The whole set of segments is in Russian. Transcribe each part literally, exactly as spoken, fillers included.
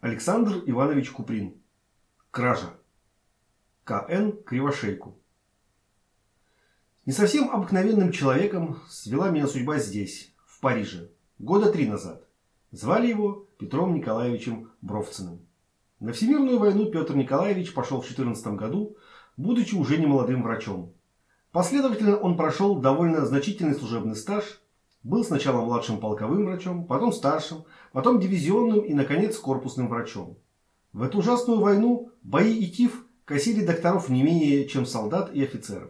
Александр Иванович Куприн. Кража. К Н Кривошейку. Не совсем обыкновенным человеком свела меня судьба здесь, в Париже, года три назад. Звали его Петром Николаевичем Бровциным. На Всемирную войну Петр Николаевич пошел в четырнадцатом году, будучи уже не молодым врачом. Последовательно он прошел довольно значительный служебный стаж, был сначала младшим полковым врачом, потом старшим, потом дивизионным и, наконец, корпусным врачом. В эту ужасную войну бои и тиф косили докторов не менее, чем солдат и офицеров.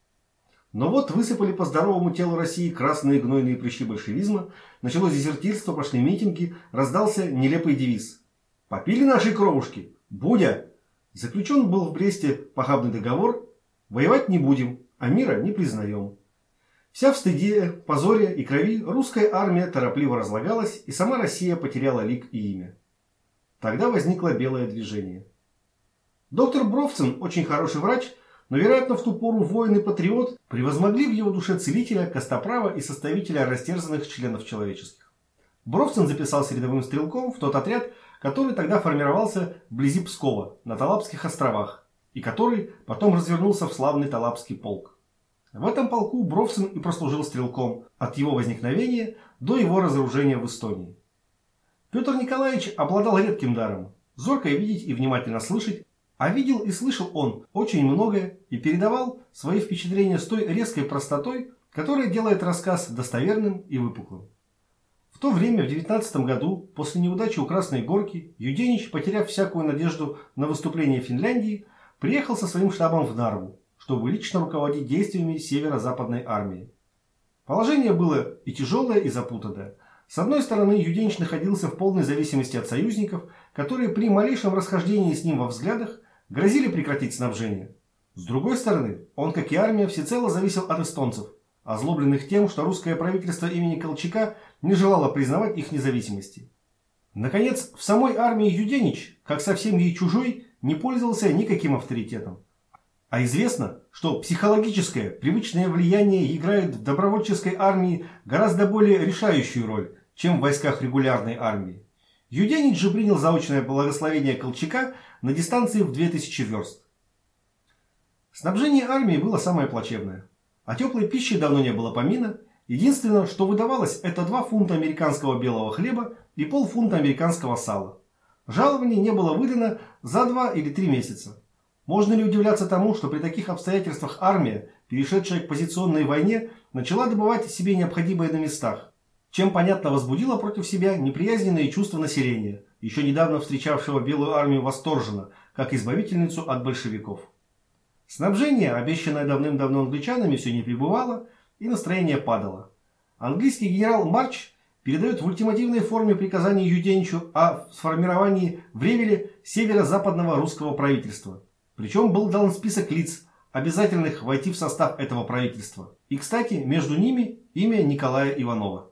Но вот высыпали по здоровому телу России красные гнойные прыщи большевизма, началось дезертирство, пошли митинги, раздался нелепый девиз: «Попили наши кровушки! Будя!» Заключен был в Бресте похабный договор: воевать не будем, а мира не признаем. Вся в стыде, позоре и крови русская армия торопливо разлагалась, и сама Россия потеряла лик и имя. Тогда возникло белое движение. Доктор Бровцин, очень хороший врач, но, вероятно, в ту пору воин и патриот, превозмогли в его душе целителя, костоправа и составителя растерзанных членов человеческих. Бровцин записался рядовым стрелком в тот отряд, который тогда формировался вблизи Пскова, на Талапских островах, и который потом развернулся в славный Талапский полк. В этом полку Бровцин и прослужил стрелком от его возникновения до его разоружения в Эстонии. Петр Николаевич обладал редким даром – зорко видеть и внимательно слышать, а видел и слышал он очень многое и передавал свои впечатления с той резкой простотой, которая делает рассказ достоверным и выпуклым. В то время, в девятнадцатом году, после неудачи у Красной Горки, Юденич, потеряв всякую надежду на выступление Финляндии, приехал со своим штабом в Нарву, чтобы лично руководить действиями северо-западной армии. Положение было и тяжелое, и запутанное. С одной стороны, Юденич находился в полной зависимости от союзников, которые при малейшем расхождении с ним во взглядах грозили прекратить снабжение. С другой стороны, он, как и армия, всецело зависел от эстонцев, озлобленных тем, что русское правительство имени Колчака не желало признавать их независимости. Наконец, в самой армии Юденич, как совсем ей чужой, не пользовался никаким авторитетом. А известно, что психологическое, привычное влияние играет в добровольческой армии гораздо более решающую роль, чем в войсках регулярной армии. Юденич же принял заочное благословение Колчака на дистанции в две тысячи верст. Снабжение армии было самое плачевное. А теплой пищи давно не было помина. Единственное, что выдавалось, это два фунта американского белого хлеба и полфунта американского сала. Жалование не было выдано за два или три месяца. Можно ли удивляться тому, что при таких обстоятельствах армия, перешедшая к позиционной войне, начала добывать себе необходимое на местах, чем, понятно, возбудила против себя неприязненные чувства населения, еще недавно встречавшего Белую армию восторженно, как избавительницу от большевиков. Снабжение, обещанное давным-давно англичанами, все не прибывало, и настроение падало. Английский генерал Марч передает в ультимативной форме приказание Юденичу о сформировании в Ревеле северо-западного русского правительства. Причем был дан список лиц, обязательных войти в состав этого правительства. И, кстати, между ними имя Николая Иванова.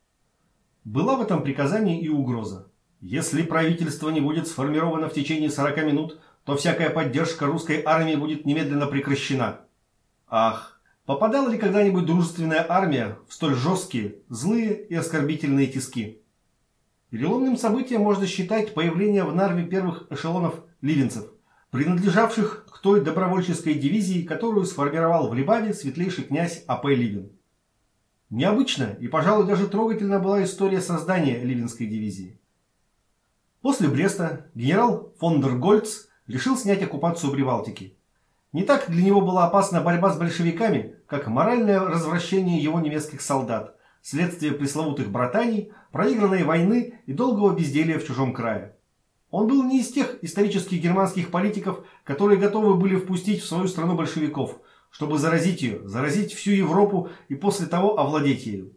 Была в этом приказании и угроза. Если правительство не будет сформировано в течение сорока минут, то всякая поддержка русской армии будет немедленно прекращена. Ах, попадала ли когда-нибудь дружественная армия в столь жесткие, злые и оскорбительные тиски? Переломным событием можно считать появление в Нарве первых эшелонов ливенцев, принадлежавших к той добровольческой дивизии, которую сформировал в Либаве светлейший князь А П Ливен. Необычно и, пожалуй, даже трогательна была история создания Ливенской дивизии. После Бреста генерал фон дер Гольц решил снять оккупацию Прибалтики. Не так для него была опасна борьба с большевиками, как моральное развращение его немецких солдат, следствие пресловутых братаний, проигранной войны и долгого безделия в чужом крае. Он был не из тех исторических германских политиков, которые готовы были впустить в свою страну большевиков, чтобы заразить ее, заразить всю Европу и после того овладеть ею.